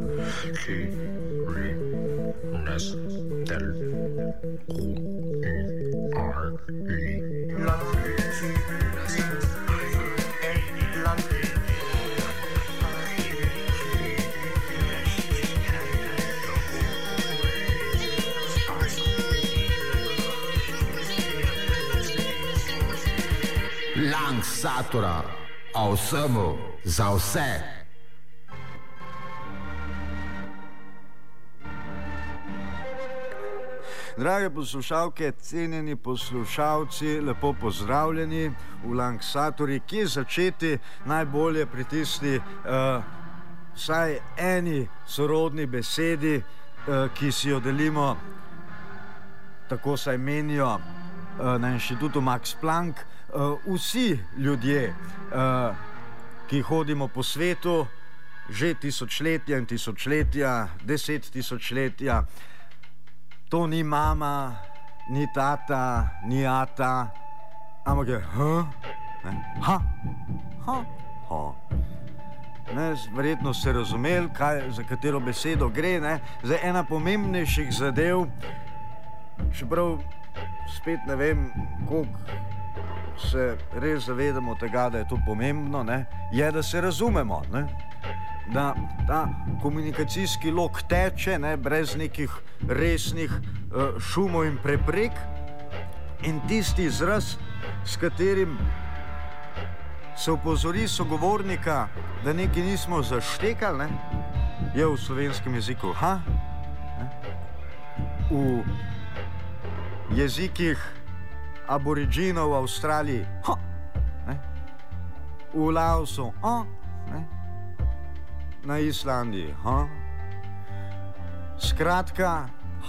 Satura, o vsemu, za vse. Drage poslušalke, cenjeni poslušalci, lepo pozdravljeni v Langsaturi, ki začeti najbolje pri tisti vsaj eni sorodni besedi, ki si jo delimo, tako saj menijo na inštitutu Max Planck, vsi ljudje, ki hodimo po svetu že tisočletja in tisočletja, 10 tisočletja. To ni mama, ni tata, ni ata, ampak je verjetno ste razumeli, za katero besedo gre. Zdaj, ena pomembnejših zadev, čeprav spet ne vem, koliko se res zavedamo tega, da je to pomembno, je, da se razumemo, da ta komunikacijski lok teče, brez nekih resnih šumov in preprek, in tisti izraz, s katerim se opozori sogovornika, da nekaj nismo zaštekali, je v slovenskem jeziku v jezikih aboriginov v Avstraliji v Laosu na Islandiji skratka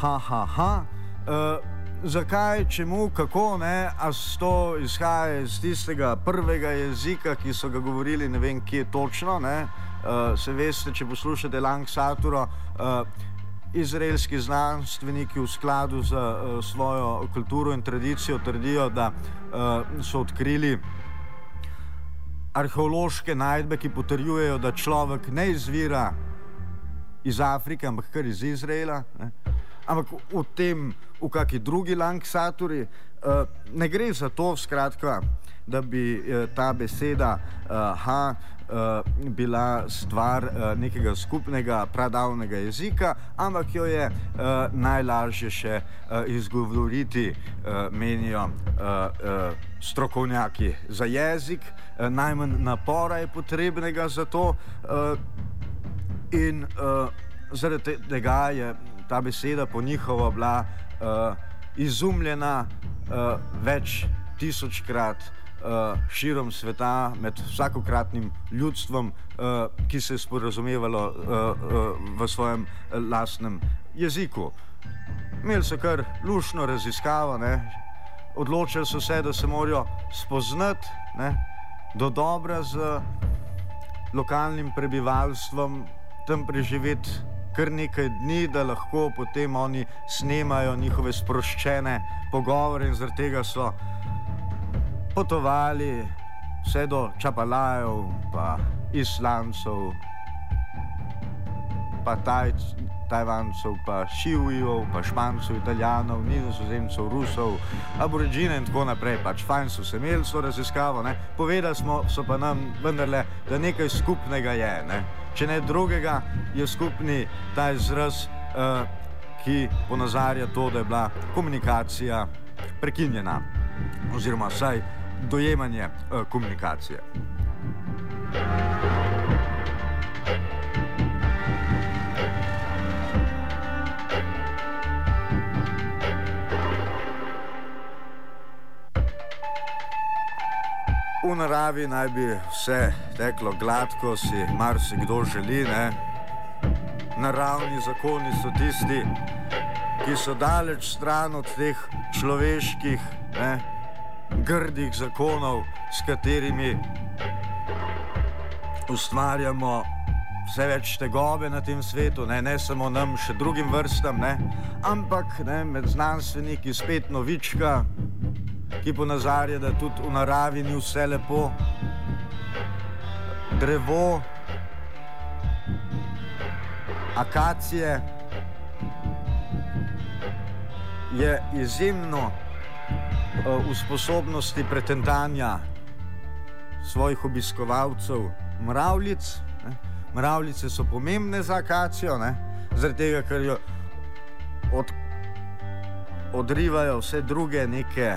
zakaj, čemu, kako, a to izhaja iz tistega prvega jezika, ki so ga govorili ne vem kje točno, se veste, če poslušate Langsaturo, izraelski znanstveniki v skladu z svojo kulturo in tradicijo trdijo, da so odkrili arheološke najdbe, ki potrjujejo, da človek ne izvira iz Afrike, ampak kar iz Izraela. Ampak v kaki drugi Langsaturi ne gre za to, skratka, da bi ta beseda bila stvar nekega skupnega pradavnega jezika, ampak jo je najlažje še izgovoriti, menijo strokovnjaki za jezik, najmanj napora je potrebnega za to in zaradi tega je ta beseda po njihovo bila izumljena več tisočkrat širom sveta med vsakokratnim ljudstvom, ki se je sporazumevalo v svojem lastnem jeziku. Imeli so kar luštno raziskavo, odločili so se, da se morajo spoznati dodobra z lokalnim prebivalstvom, tam preživeti kar nekaj dni, da lahko potem oni snemajo njihove sproščene pogovore, in zaradi tega so potovali vse do Čapalajev, pa Islandcev, pa Tajvancev, pa Šivijev, pa Špancev, Italijanov, Nizozemcev, Rusov, Aborigine in tako naprej. Pač fajn so se imeli so raziskavo, povedali so pa nam vendarle, da nekaj skupnega je, Če ne drugega, je skupni ta izraz, ki ponazarja to, da je bila komunikacija prekinjena, oziroma vsaj dojemanje komunikacije. V naravi naj bi vse teklo gladko, si marsikdo želi, Naravni zakoni so tisti, ki so daleč stran od teh človeških, grdih zakonov, s katerimi ustvarjamo vse več tegobe na tem svetu, ne samo nam, še drugim vrstam, ampak med znanstveniki spet novička, ki ponazarja, da tudi v naravi ni vse lepo. Drevo akacije je izjemno v sposobnosti pretendanja svojih obiskovalcev mravljic. Mravljice so pomembne za akacijo, zaradi tega, ker jo odrivajo vse druge neke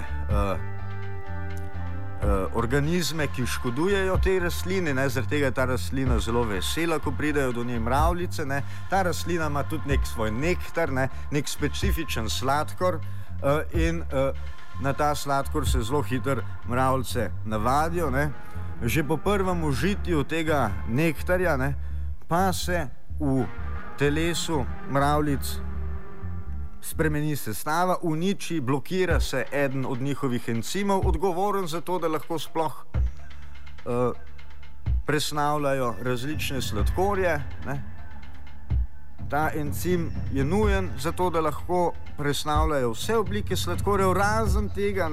organizme, ki škodujejo tej rastlini, zaradi tega je ta rastlina zelo vesela, ko pridejo do nje mravljice. Ta rastlina ima tudi nek svoj nektar, nek specifičen sladkor in na ta sladkor se zelo hitro mravljice navadijo. Že po prvem užitju tega nektarja pa se v telesu mravljic spremeni sestava, uniči, blokira se eden od njihovih encimov, odgovoren za to, da lahko sploh presnavljajo različne sladkorje. Ta encim je nujen za to, da lahko presnavljajo vse oblike sladkorjev, razen tega,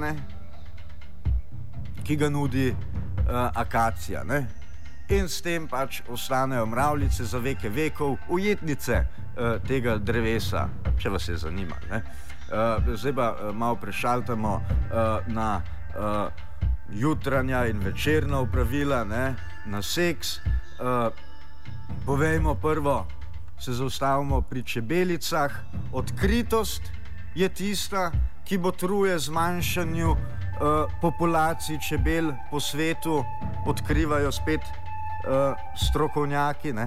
ki ga nudi akacija. In s tem pač ostanejo mravljice za veke vekov ujetnice tega drevesa, če vas je zanimalo. Zdaj pa malo prešaltamo na jutranja in večerna opravila, na seks. Povejmo prvo, se zaustavimo pri čebelicah. Odkritost je tista, ki botruje zmanjšanju populacij čebel po svetu, odkrivajo spet strokovnjaki,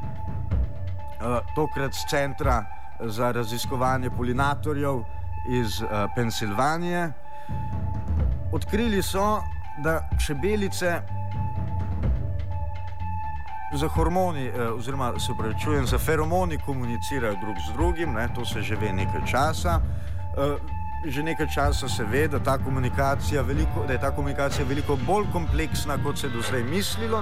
tokrat z Centra za raziskovanje polinatorjev iz Pensilvanije. Odkrili so, da čebelice za hormoni, oziroma se upravičujem, za feromoni komunicirajo drug z drugim, to se že ve nekaj časa. Že nekaj časa se ve, da je ta komunikacija veliko bolj kompleksna, kot se do zdaj mislilo.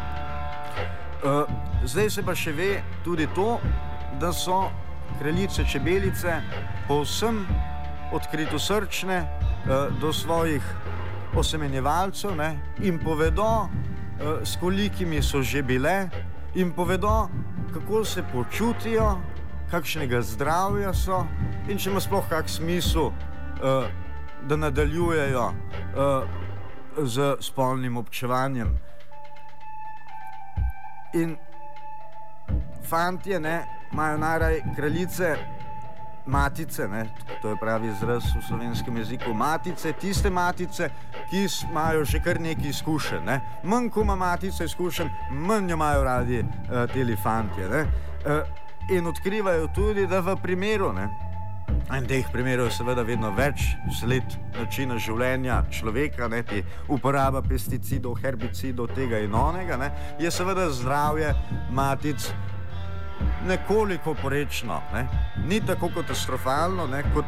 Zdaj se pa še ve tudi to, da so kraljice čebelice povsem odkritosrčne do svojih osemenjevalcev in povedo, s kolikimi so že bile, in povedo, kako se počutijo, kakšnega zdravja so in če ima sploh kak smisel, da nadaljujejo z spolnim občevanjem. In fantje imajo najraje kraljice matice, to je pravi izraz v slovenskem jeziku, matice, tiste matice, ki imajo že kar nekaj izkušenj. Manj ko ima matica izkušenj, manj jo imajo radi teli fantje. In odkrivajo tudi, da v primeru, in teh primerov je seveda vedno več sled načina življenja človeka, ti uporaba pesticidov, herbicidov, tega in onega, je seveda zdravje matic nekoliko porečno. Ni tako katastrofalno, kot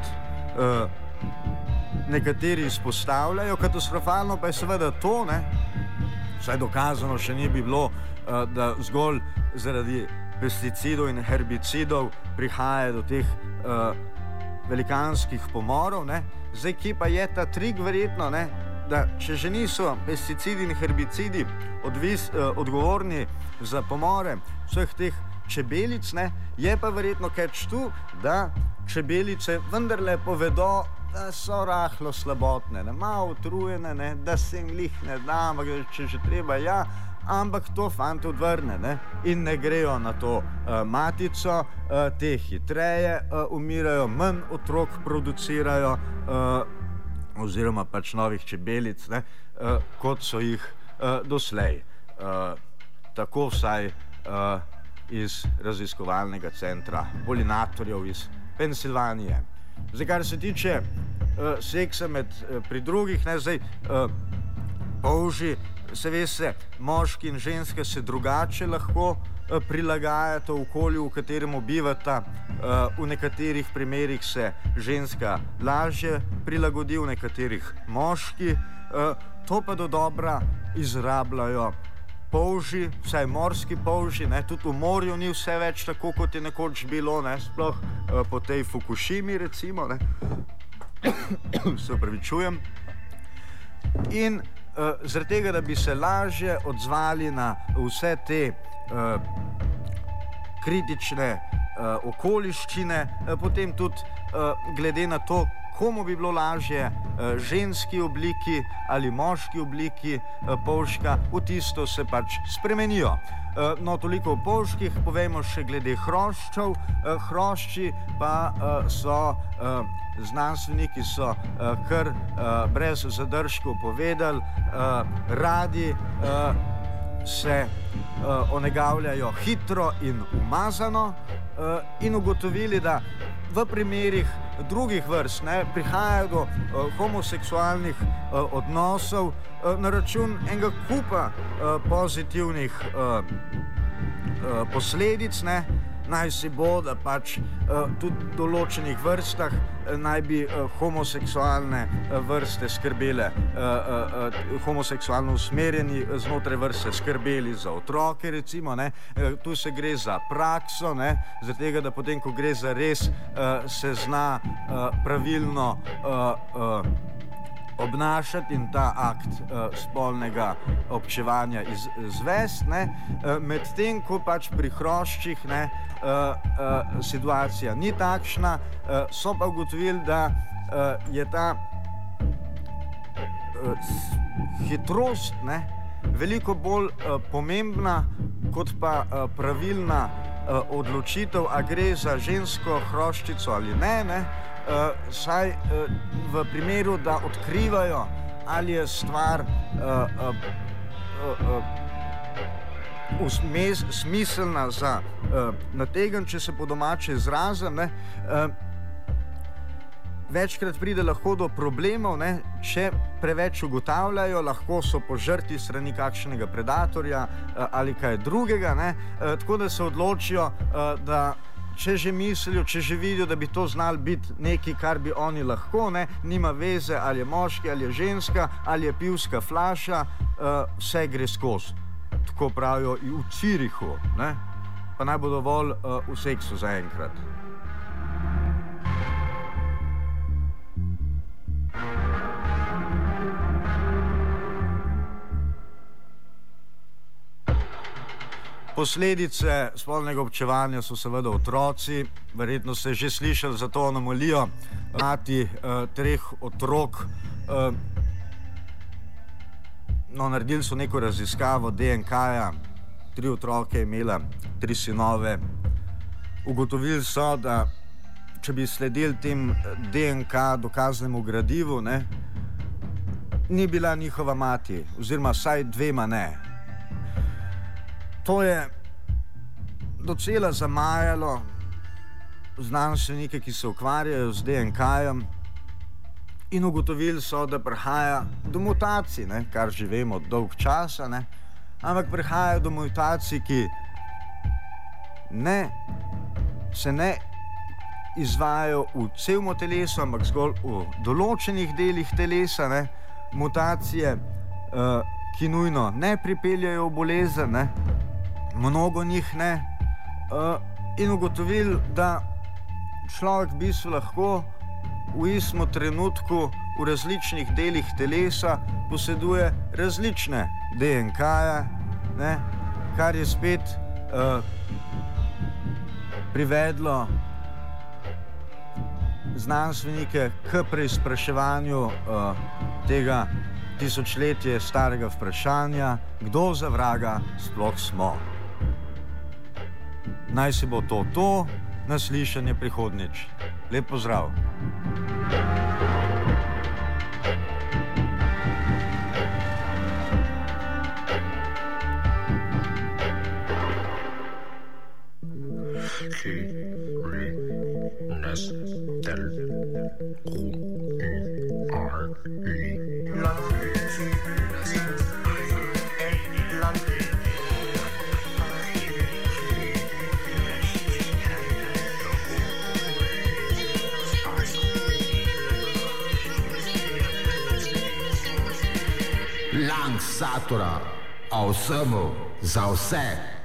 nekateri izpostavljajo. Katastrofalno pa je seveda to, vsaj dokazano še ni bilo, da zgolj zaradi pesticidov in herbicidov prihaja do teh velikanskih pomorov. Zdaj, kje pa je ta trik verjetno, da če že niso pesticidi in herbicidi odgovorni za pomore vseh teh čebelic, je pa verjetno catch tu, da čebelice vendarle povedo, da so rahlo slabotne, malo utrujene, da se jim lih ne da, ampak če že treba, ja, ampak to fante odvrne in ne grejo na to matico, te hitreje umirajo, manj otrok producirajo, oziroma pač novih čebelic, kot so jih doslej. Tako vsaj iz raziskovalnega centra polinatorjev iz Pensilvanije. Zdaj, kar se tiče seksa pri drugih, zdaj polži, se veste, moški in ženske se drugače lahko prilagajata okolju, v katerem bivata. V nekaterih primerih se ženska lažje prilagodi, v nekaterih moški. To pa dodobra izrabljajo polži, vsaj morski polži, tudi v morju ni vse več tako, kot je nekoč bilo, sploh po tej Fukushimi, recimo. Se opravičujem. In zaradi tega, da bi se lažje odzvali na vse te kritične okoliščine, potem tudi glede na to, komu bi bilo lažje, ženski obliki ali moški obliki polžka, v tisto se pač spremenijo. No, toliko o polžkih, povejmo še glede hroščev. Hrošči pa so, znanstveniki so kar brez zadržkov povedali, radi se onegavljajo hitro in umazano in ugotovili, da v primerih drugih vrst prihaja do homoseksualnih odnosov na račun enega kupa pozitivnih posledic, naj si bo, da pač tudi v določenih vrstah naj bi homoseksualne vrste skrbele, homoseksualno usmerjeni znotraj vrste skrbeli za otroke, recimo, tu se gre za prakso, zaradi tega, da potem, ko gre za res, se zna pravilno obnašati in ta akt spolnega občevanja izvesti, medtem ko pač pri hroščih situacija ni takšna, so pa ugotovili, da je ta hitrost veliko bolj pomembna kot pa pravilna odločitev, a gre za žensko hroščico ali ne, saj v primeru, da odkrivajo, ali je stvar smiselna za nategniti, če se po domače izrazim, večkrat pride lahko do problemov, če preveč ugotavljajo, lahko so požrti strani kakšnega predatorja ali kaj drugega, tako da se odločijo, da če že mislijo, če že vidijo, da bi to znali biti nekaj, kar bi oni lahko, nima veze, ali je moški, ali je ženska, ali je pivska flaša, vse gre skozi. Tako pravijo i v Cirihu, pa naj bo dovolj v seksu zaenkrat. Posledice spolnega občevanja so seveda otroci. Verjetno ste že slišali za to anomalijo. Mati 3 otrok. Naredili so neko raziskavo DNK-ja. 3 otroke je imela, 3 sinove. Ugotovili so, da če bi sledili tem DNK dokaznemu gradivu, ni bila njihova mati, oziroma vsaj 2 ne. To je docela zamajalo znanstvenike, ki se ukvarjajo z DNK-jem, in ugotovili so, da prihaja do mutacij, kar že vemo dolg časa, ampak prihaja do mutacij, ki se ne izvajajo v celem telesu, ampak zgolj v določenih delih telesa, mutacije, ki nujno ne pripeljajo v bolezen, mnogo njih ne, in ugotovili, da človek v bistvu lahko v istem trenutku v različnih delih telesa poseduje različne DNK-je, kar je spet privedlo znanstvenike k preizpraševanju tega tisočletje starega vprašanja, kdo za vraga sploh smo. Naj se bo to, na slišanje prihodnjič. Lep pozdrav. Lang Satura, o vsemu, za vse.